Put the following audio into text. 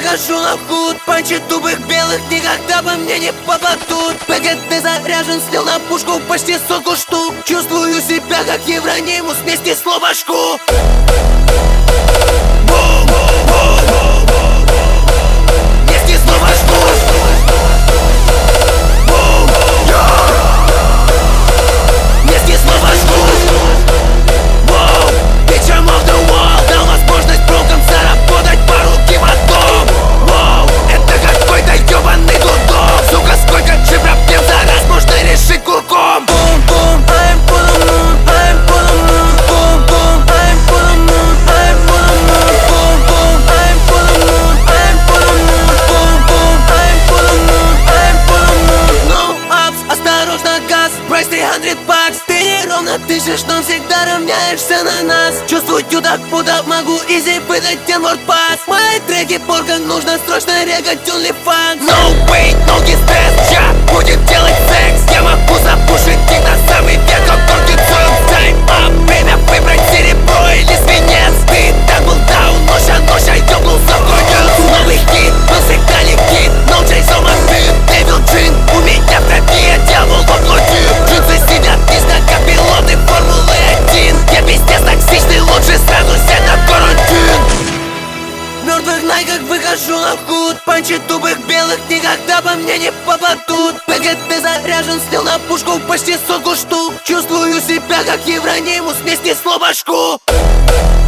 выхожу на худ. Панчи тупых белых никогда по мне не попадут. ПГТ заряжен, слил на пушку почти 100 штук. Чувствую себя как Евронимус вместе с Лобашку. Вместе с Лобашку. Вместе с Лобашку. Bitch, I'm off the wall. Дал возможность брокам заработать пару кивотом. Это какой-то ёбаный дудок. Сука, сколько же проблем за раз можно решить кулаком. Бум-бум, I'm for the moon, I'm for the moon. Бум-бум, I'm for the moon, I'm for the moon. Бум-бум, I'm for the moon, I'm for the moon. Бум-бум, I'm for the moon, I'm for the moon. No ups, осторожно, газ, прайс $300. Ты неровно дышишь, но всегда равняешься на нас. Чувствую так, будто могу изи выдать N-word pass. Мои треки поркан, нужно срочно регать OnlyFans. No way, no distress, я будем делать секс. Я могу запушить их на самый верх, как горки Джон. Time up, время выбрать серебро или свинец. Ты так был даун, ноша, ёбнулся в конец. Новый хит, был всегда легит. No chase on my beat, Devil Jin. У меня в крови, я дьявол во плоти. Джинсы сидят низко, как пилоты Формулы-1. Я пиздец токсичный, лучше сразу сядь на карантин. В мертвых найках выхожу на худ. Панчи тупых белых никогда по мне не попадут. ПГТ заряжен, слил на пушку почти 100 штук. Чувствую себя как Евронимус вместе с Лобашку.